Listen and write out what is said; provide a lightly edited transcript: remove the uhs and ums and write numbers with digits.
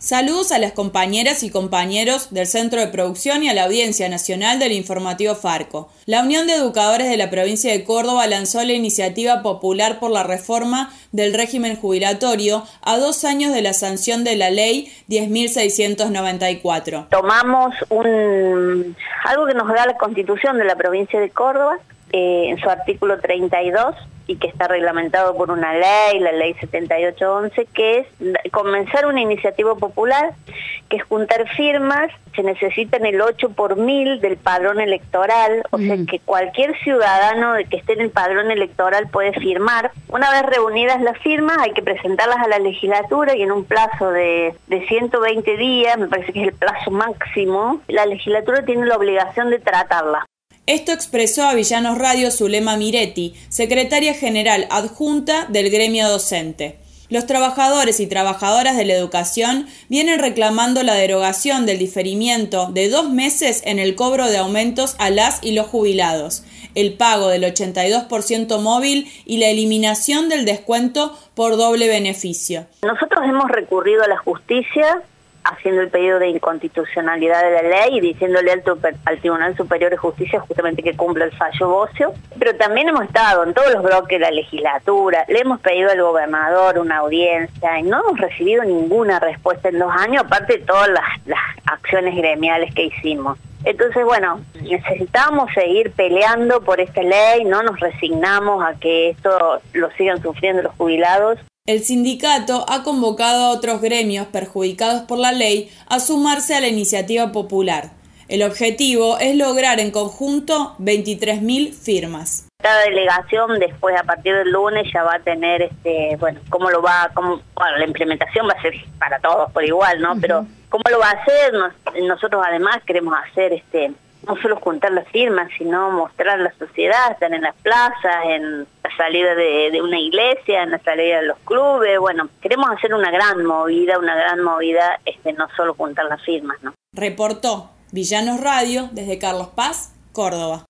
Saludos a las compañeras y compañeros del Centro de Producción y a la audiencia nacional del informativo Farco. La Unión de Educadores de la provincia de Córdoba lanzó la iniciativa popular por la reforma del régimen jubilatorio a 2 años de la sanción de la ley 10.694. Tomamos algo que nos da la Constitución de la provincia de Córdoba, en su artículo 32, y que está reglamentado por una ley, la ley 7811, que es comenzar una iniciativa popular, que es juntar firmas. Se necesitan el 8 por 1000 del padrón electoral, o sea que cualquier ciudadano que esté en el padrón electoral puede firmar. Una vez reunidas las firmas, hay que presentarlas a la legislatura y en un plazo de 120 días, me parece que es el plazo máximo, la legislatura tiene la obligación de tratarla. Esto expresó a Villanos Radio Zulema Miretti, secretaria general adjunta del gremio docente. Los trabajadores y trabajadoras de la educación vienen reclamando la derogación del diferimiento de 2 meses en el cobro de aumentos a las y los jubilados, el pago del 82% móvil y la eliminación del descuento por doble beneficio. Nosotros hemos recurrido a la justicia haciendo el pedido de inconstitucionalidad de la ley y diciéndole al Tribunal Superior de Justicia justamente que cumpla el fallo Bocio, pero también hemos estado en todos los bloques de la legislatura, le hemos pedido al gobernador una audiencia y no hemos recibido ninguna respuesta en 2 años, aparte de todas las acciones gremiales que hicimos. Entonces, bueno, necesitamos seguir peleando por esta ley, no nos resignamos a que esto lo sigan sufriendo los jubilados. El sindicato ha convocado a otros gremios perjudicados por la ley a sumarse a la iniciativa popular. El objetivo es lograr en conjunto 23.000 firmas. Cada delegación después, a partir del lunes, ya va a tener, la implementación va a ser para todos por igual, ¿no? Pero ¿cómo lo va a hacer? Nosotros además queremos hacer no solo juntar las firmas, sino mostrar la sociedad, estar en las plazas, en la salida de una iglesia, en la salida de los clubes. Bueno, queremos hacer una gran movida, no solo juntar las firmas, ¿no? Reportó Villanos Radio desde Carlos Paz, Córdoba.